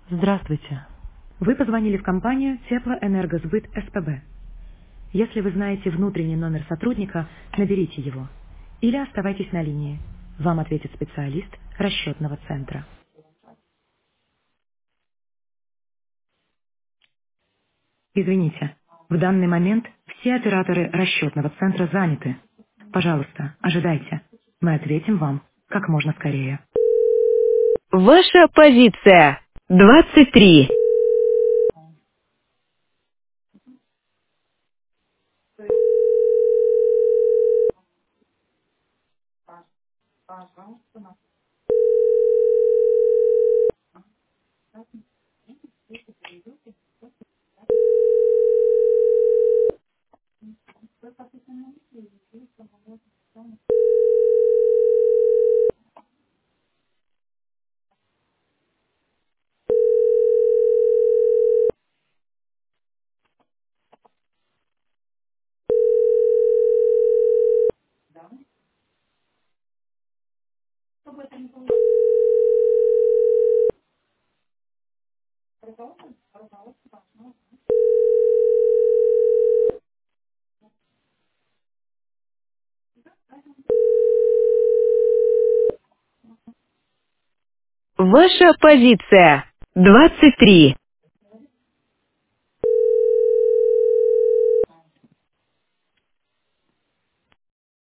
Здравствуйте. Вы позвонили в компанию Теплоэнергосбыт СПБ. Если вы знаете внутренний номер сотрудника, наберите его. Или оставайтесь на линии. Вам ответит специалист расчетного центра. Извините, в данный момент все операторы расчетного центра заняты. Пожалуйста, ожидайте. Мы ответим вам как можно скорее. Ваша позиция 23. Ваша позиция 23.